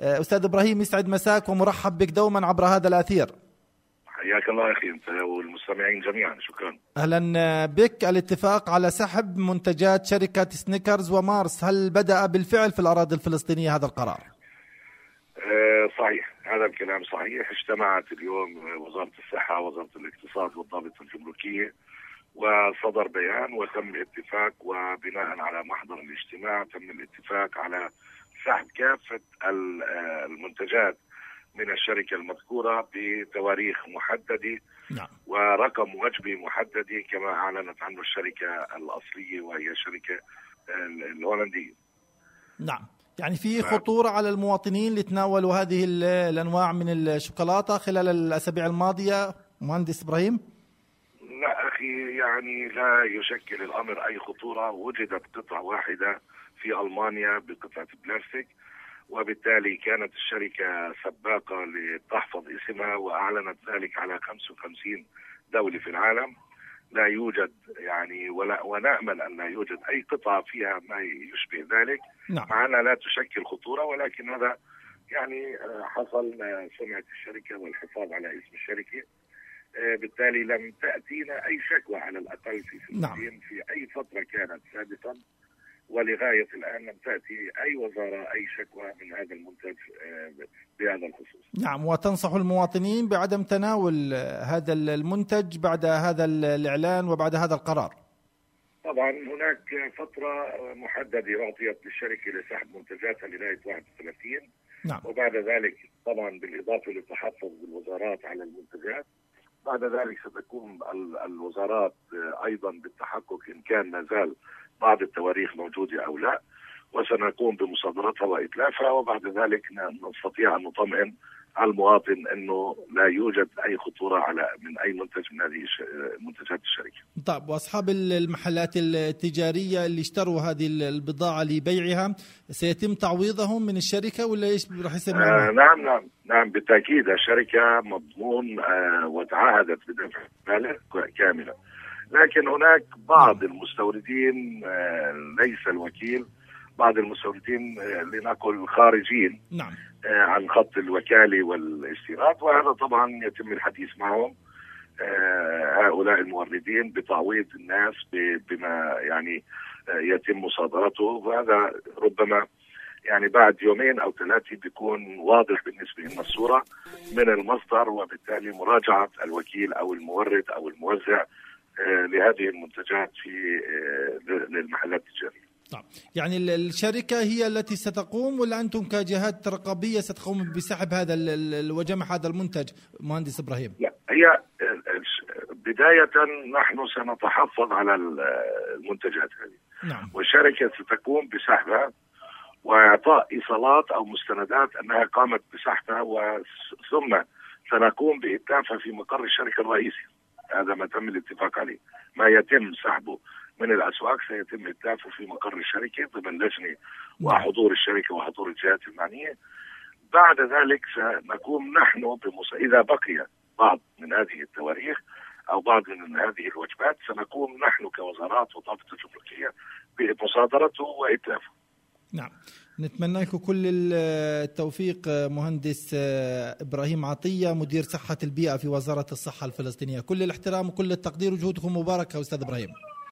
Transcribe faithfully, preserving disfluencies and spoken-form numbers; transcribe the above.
أستاذ إبراهيم، يسعد مساك ومرحب بك دوما عبر هذا الأثير. حياك الله أخي أنت والمستمعين جميعا، شكرا. أهلا بك. الاتفاق على سحب منتجات شركة سنيكرز ومارس، هل بدأ بالفعل في الأراضي الفلسطينية هذا القرار؟ أه صحيح، هذا الكلام صحيح. اجتمعت اليوم وزارة الصحة ووزارة الاقتصاد والضابط الجمركية وصدر بيان وتم الاتفاق، وبناء على محضر الاجتماع تم الاتفاق على سحب كافة المنتجات من الشركة المذكورة بتواريخ محددة. نعم. ورقم وجبي محدد كما أعلنت عنه الشركة الأصلية وهي الشركة الهولندية. نعم، يعني في خطورة على المواطنين اللي تناولوا هذه الأنواع من الشوكولاتة خلال الأسابيع الماضية مهندس إبراهيم؟ لا أخي، يعني لا يشكل الأمر أي خطورة. وجدت قطعة واحدة في ألمانيا بقطعة بلاستيك، وبالتالي كانت الشركة سباقة لتحفظ اسمها وأعلنت ذلك على خمسة وخمسين دولة في العالم. لا يوجد يعني ولا ونأمل أن لا يوجد أي قطعة فيها ما يشبه ذلك. نعم. مع أنها لا تشكل خطورة، ولكن هذا يعني حصل سمعة الشركة والحفاظ على اسم الشركة. بالتالي لم تأتينا أي شكوى على الأقل في فلسطين. نعم. في أي فترة كانت سابقا ولغاية الآن لم تأتي أي وزارة أي شكوى من هذا المنتج بهذا الخصوص. نعم، وتنصح المواطنين بعدم تناول هذا المنتج بعد هذا الإعلان وبعد هذا القرار؟ طبعا هناك فترة محددة أعطيت للشركة لسحب منتجاتها لغاية واحد وثلاثين. نعم. وبعد ذلك طبعا بالإضافة للتحفظ بالوزارات على المنتجات، بعد ذلك ستقوم الوزارات أيضا بالتحقق إن كان ما زال بعض التواريخ موجودة أو لا، وسنقوم بمصادرتها وإتلافها، وبعد ذلك نستطيع أن نطمئن المواطن أنه لا يوجد أي خطورة على من أي منتج من هذه منتجات الشركة. طيب، وأصحاب المحلات التجارية اللي اشتروا هذه البضاعة لبيعها سيتم تعويضهم من الشركة ولا إيش راح يصير معهم؟ آه نعم نعم نعم بالتأكيد. الشركة مضمون آه وتعهدت بدفع مبالغ كاملة، لكن هناك بعض المستوردين آه ليس الوكيل، بعض المستوردين آه لنقل خارجين نعم آه عن خط الوكالة والاستيراد، وهذا طبعا يتم الحديث معهم آه هؤلاء الموردين بتعويض الناس بما يعني آه يتم مصادرته. وهذا ربما يعني بعد يومين أو ثلاثة بيكون واضح بالنسبة لنا الصورة من المصدر، وبالتالي مراجعة الوكيل أو المورد أو الموزع آه لهذه المنتجات في آه للمحلات التجارية. طيب، يعني الشركة هي التي ستقوم ولا أنتم كجهات رقابية ستقوم بسحب هذا وجمع هذا المنتج مهندس إبراهيم؟ لا، هي بداية نحن سنتحفظ على المنتجات هذه. نعم. والشركة ستقوم بسحبها وإعطاء إيصالات أو مستندات أنها قامت بسحبها، ثم سنقوم بإتلافها في مقر الشركة الرئيسي. هذا ما تم الاتفاق عليه. ما يتم سحبه من الأسواق سيتم إتلافه في مقر الشركة ضمن لجنة وحضور الشركة وحضور الجهات المعنية. بعد ذلك سنقوم نحن بمص... إذا بقي بعض من هذه التواريخ أو بعض من هذه الوجبات سنقوم نحن كوزارات وضابط الجمركية بمصادرته وإتلافه. نعم، نتمنى لكم كل التوفيق مهندس إبراهيم عطية مدير صحة البيئة في وزارة الصحة الفلسطينية. كل الاحترام وكل التقدير، وجهودكم مباركة أستاذ إبراهيم.